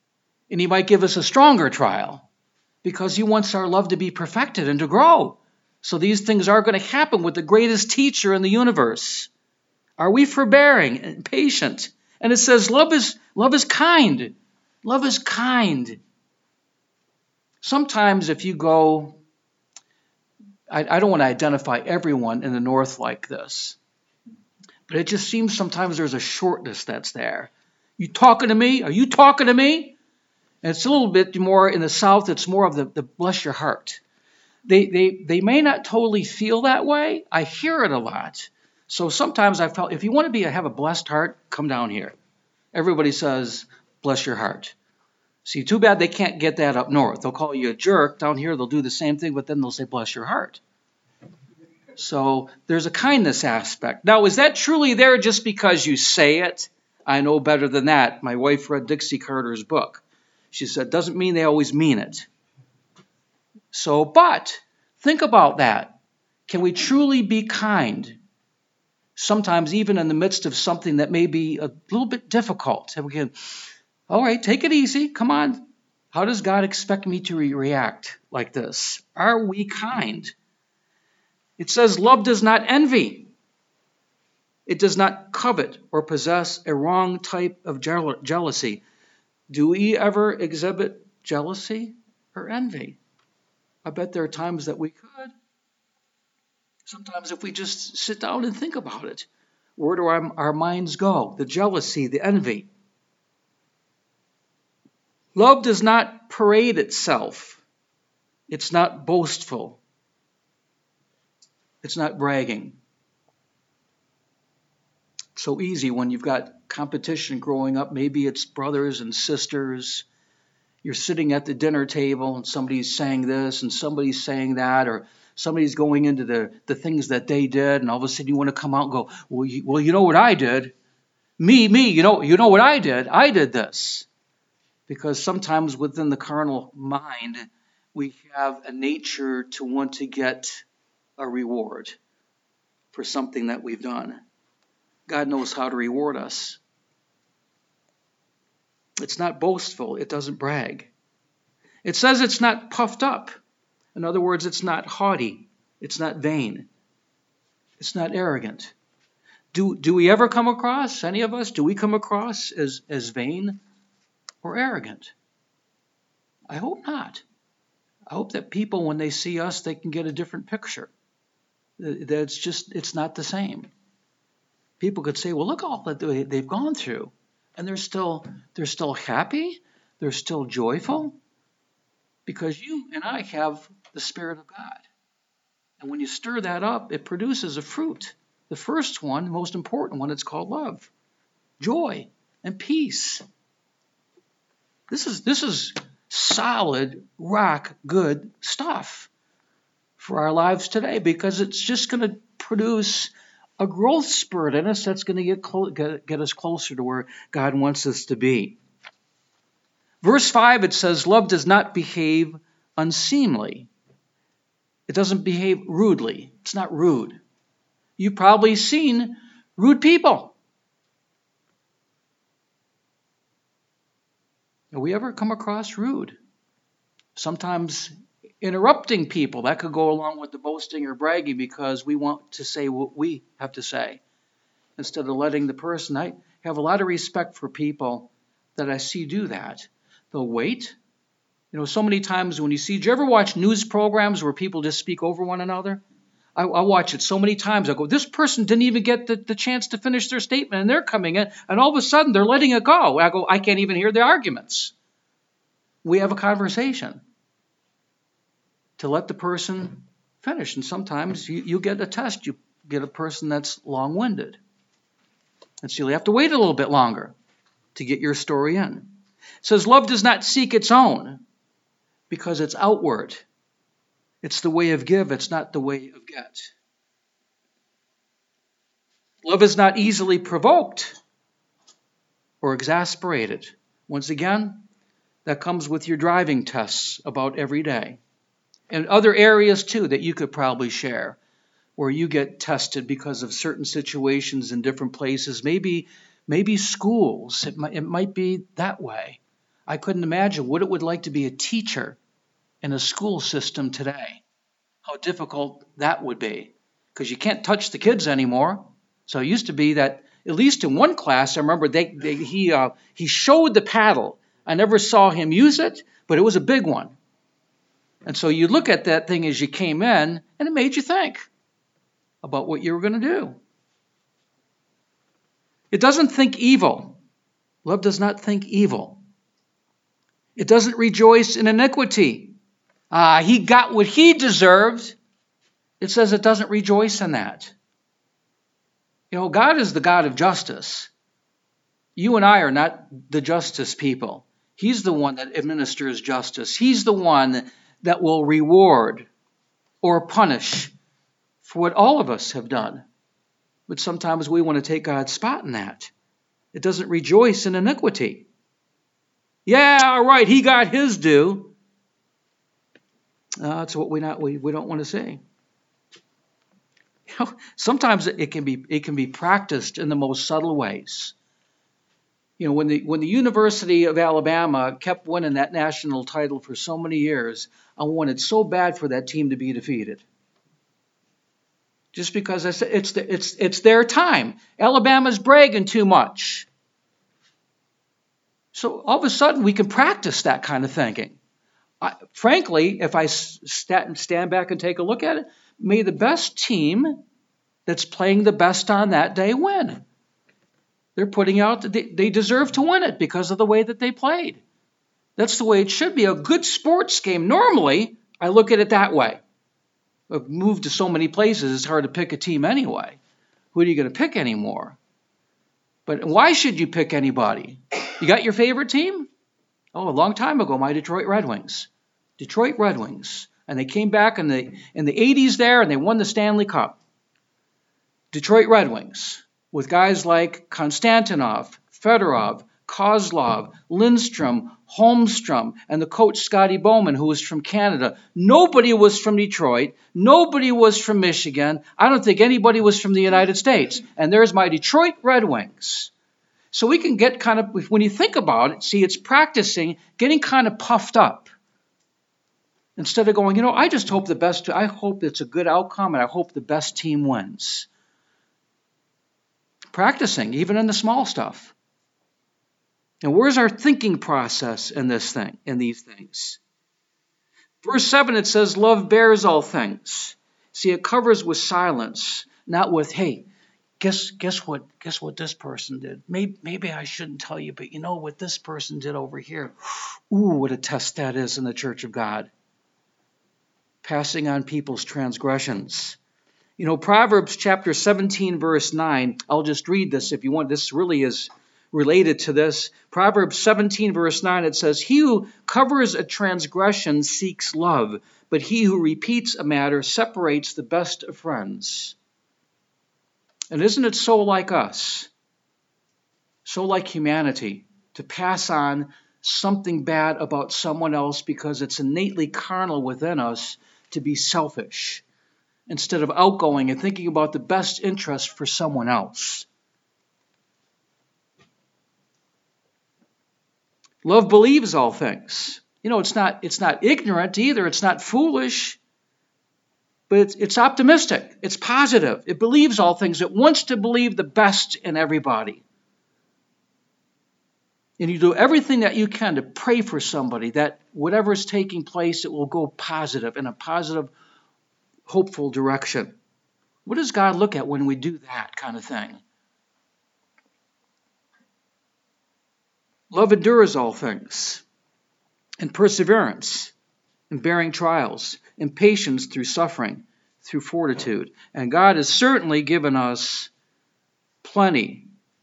And he might give us a stronger trial because he wants our love to be perfected and to grow. So these things are going to happen with the greatest teacher in the universe. Are we forbearing and patient? And it says love is love is kind. Love is kind. Sometimes if you go, I, I don't want to identify everyone in the North like this, but it just seems sometimes there's a shortness that's there. You talking to me? Are you talking to me? And it's a little bit more in the South. It's more of the, the bless your heart. They, they, they may not totally feel that way. I hear it a lot. So sometimes I felt, if you want to be have a blessed heart, come down here. Everybody says, bless your heart. See, too bad they can't get that up north. They'll call you a jerk. Down here, they'll do the same thing, but then they'll say, bless your heart. So there's a kindness aspect. Now, is that truly there just because you say it? I know better than that. My wife read Dixie Carter's book. She said, doesn't mean they always mean it. So, but think about that. Can we truly be kind? Sometimes even in the midst of something that may be a little bit difficult. And we can, all right, take it easy. Come on. How does God expect me to re- react like this? Are we kind? It says love does not envy. It does not covet or possess a wrong type of jeal- jealousy. Do we ever exhibit jealousy or envy? I bet there are times that we could. Sometimes if we just sit down and think about it, where do our, our minds go? The jealousy, the envy. Love does not parade itself. It's not boastful. It's not bragging. It's so easy when you've got competition growing up. Maybe it's brothers and sisters. You're sitting at the dinner table and somebody's saying this and somebody's saying that, or somebody's going into the, the things that they did, and all of a sudden you want to come out and go, well, you, well, you know what I did? Me, me, you know, you know what I did? I did this. Because sometimes within the carnal mind, we have a nature to want to get a reward for something that we've done. God knows how to reward us. It's not boastful. It doesn't brag. It says it's not puffed up. In other words, it's not haughty. It's not vain. It's not arrogant. Do, do we ever come across, any of us, do we come across as, as vain or arrogant? I hope not. I hope that people, when they see us, they can get a different picture. That it's just, it's not the same. People could say, well, look all that they've gone through. And they're still, they're still happy. They're still joyful. Because you and I have the Spirit of God. And when you stir that up, it produces a fruit. The first one, the most important one, it's called love, joy, and peace. This is, this is solid, rock, good stuff for our lives today, because it's just going to produce a growth spurt in us that's going to get, clo- get, get us closer to where God wants us to be. Verse five, it says, love does not behave unseemly. It doesn't behave rudely. It's not rude. You've probably seen rude people. Have we ever come across rude? Sometimes interrupting people. That could go along with the boasting or bragging because we want to say what we have to say instead of letting the person. I have a lot of respect for people that I see do that. They'll wait. You know, so many times when you see, do you ever watch news programs where people just speak over one another? I, I watch it so many times. I go, this person didn't even get the, the chance to finish their statement, and they're coming in, and all of a sudden they're letting it go. I go, I can't even hear the arguments. We have a conversation to let the person finish. And sometimes you, you get a test. You get a person that's long-winded. And so you have to wait a little bit longer to get your story in. It says, love does not seek its own because it's outward. It's the way of give. It's not the way of get. Love is not easily provoked or exasperated. Once again, that comes with your driving tests about every day. And other areas, too, that you could probably share, where you get tested because of certain situations in different places. Maybe maybe schools. It might, it might be that way. I couldn't imagine what it would like to be a teacher in a school system today. How difficult that would be, because you can't touch the kids anymore. So it used to be that, at least in one class, I remember they, they, he uh, he showed the paddle. I never saw him use it, but it was a big one. And so you look at that thing as you came in, and it made you think about what you were going to do. It doesn't think evil. Love does not think evil. It doesn't rejoice in iniquity. Ah, he got what he deserved. It says it doesn't rejoice in that. You know, God is the God of justice. You and I are not the justice people. He's the one that administers justice. He's the one that will reward or punish for what all of us have done. But sometimes we want to take God's spot in that. It doesn't rejoice in iniquity. Yeah, all right, he got his due. Uh, that's what we not we, we don't want to see. You know, sometimes it can be it can be practiced in the most subtle ways. You know, when the when the University of Alabama kept winning that national title for so many years, I wanted so bad for that team to be defeated. Just because I said it's the, it's it's their time. Alabama's bragging too much. So all of a sudden we can practice that kind of thinking. I, frankly, if I st- stand back and take a look at it, may the best team that's playing the best on that day win. They're putting out, they, they deserve to win it because of the way that they played. That's the way it should be. A good sports game, normally, I look at it that way. I've moved to so many places, it's hard to pick a team anyway. Who are you going to pick anymore? But why should you pick anybody? You got your favorite team? Oh, a long time ago, my Detroit Red Wings. Detroit Red Wings. And they came back in the in the eighties there, and they won the Stanley Cup. Detroit Red Wings, with guys like Konstantinov, Fedorov, Kozlov, Lindstrom, Holmstrom, and the coach Scotty Bowman, who was from Canada. Nobody was from Detroit. Nobody was from Michigan. I don't think anybody was from the United States. And there's my Detroit Red Wings. So we can get kind of, when you think about it, see, it's practicing, getting kind of puffed up. Instead of going, you know, I just hope the best, I hope it's a good outcome, and I hope the best team wins. Practicing, even in the small stuff. And where's our thinking process in this thing, in these things? Verse seven, it says, love bears all things. See, it covers with silence, not with, hey, guess guess what guess what this person did. Maybe, maybe I shouldn't tell you, but you know what this person did over here. Ooh, what a test that is in the church of God. Passing on people's transgressions. You know, Proverbs chapter seventeen, verse nine, I'll just read this if you want. This really is related to this. Proverbs seventeen, verse nine, it says, he who covers a transgression seeks love, but he who repeats a matter separates the best of friends. And isn't it so like us, so like humanity, to pass on something bad about someone else because it's innately carnal within us to be selfish, instead of outgoing and thinking about the best interest for someone else? Love believes all things. You know, it's not it's not ignorant either. It's not foolish. But it's, it's optimistic. It's positive. It believes all things. It wants to believe the best in everybody. And you do everything that you can to pray for somebody that whatever is taking place, it will go positive, in a positive, hopeful direction. What does God look at when we do that kind of thing? Love endures all things, and perseverance, and bearing trials, and patience through suffering, through fortitude. And God has certainly given us plenty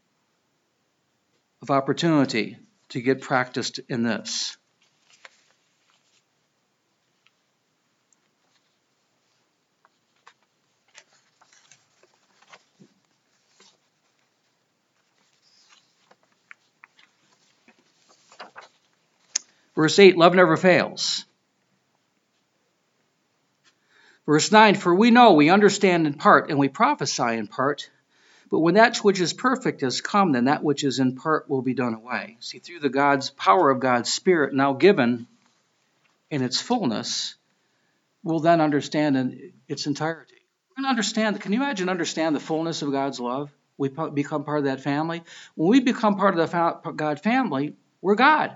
of opportunity to get practiced in this. Verse eight, love never fails. Verse nine, for we know, we understand in part, and we prophesy in part, But when that which is perfect has come, then that which is in part will be done away. See, through the God's power of God's Spirit now given in its fullness, we'll then understand in its entirety. We're going to understand, can you imagine understand the fullness of God's love? We become part of that family. When we become part of the God family, we're God.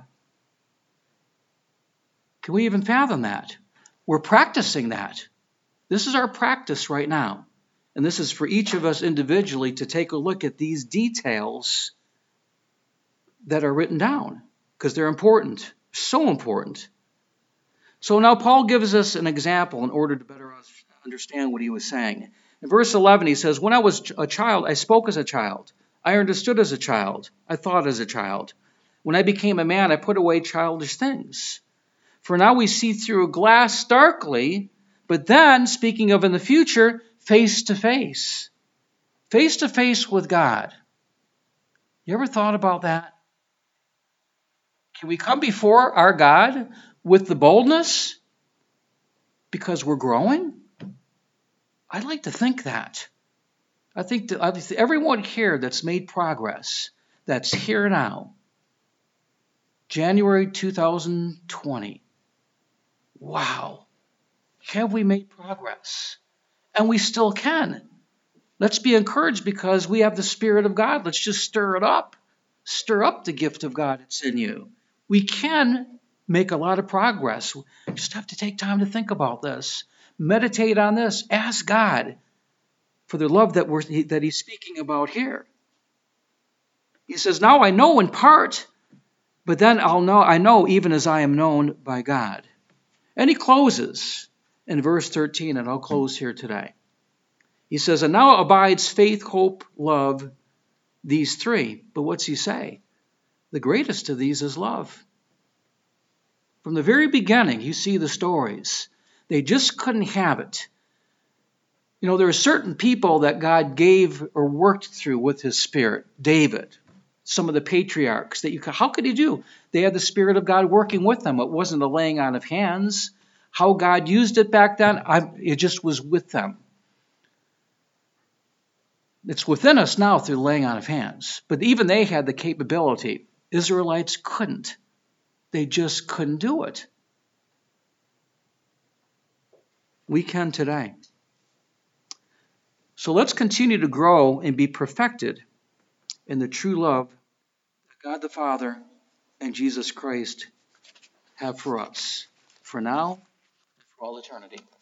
Can we even fathom that? We're practicing that. This is our practice right now. And this is for each of us individually to take a look at these details that are written down, because they're important, so important. So now Paul gives us an example in order to better understand what he was saying. In verse eleven, he says, when I was a child, I spoke as a child. I understood as a child. I thought as a child. When I became a man, I put away childish things. For now we see through a glass darkly, but then, speaking of in the future, face to face. Face to face with God. You ever thought about that? Can we come before our God with the boldness because we're growing? I'd like to think that. I think that everyone here that's made progress, that's here now, January two thousand twenty. Wow. Have we made progress? And we still can. Let's be encouraged because we have the Spirit of God. Let's just stir it up. Stir up the gift of God that's in you. We can make a lot of progress. We just have to take time to think about this. Meditate on this. Ask God for the love that, we're, that he's speaking about here. He says, now I know in part, but then I'll know, I know even as I am known by God. And he closes in verse thirteen, and I'll close here today. He says, and now abides faith, hope, love, these three. But what's he say? The greatest of these is love. From the very beginning, you see the stories. They just couldn't have it. You know, there are certain people that God gave or worked through with his Spirit. David, some of the patriarchs that you could, how could he do? They had the Spirit of God working with them. It wasn't a laying on of hands. How God used it back then, I, it just was with them. It's within us now through the laying on of hands. But even they had the capability. Israelites couldn't. They just couldn't do it. We can today. So let's continue to grow and be perfected in the true love that God the Father and Jesus Christ have for us, for now and for all eternity.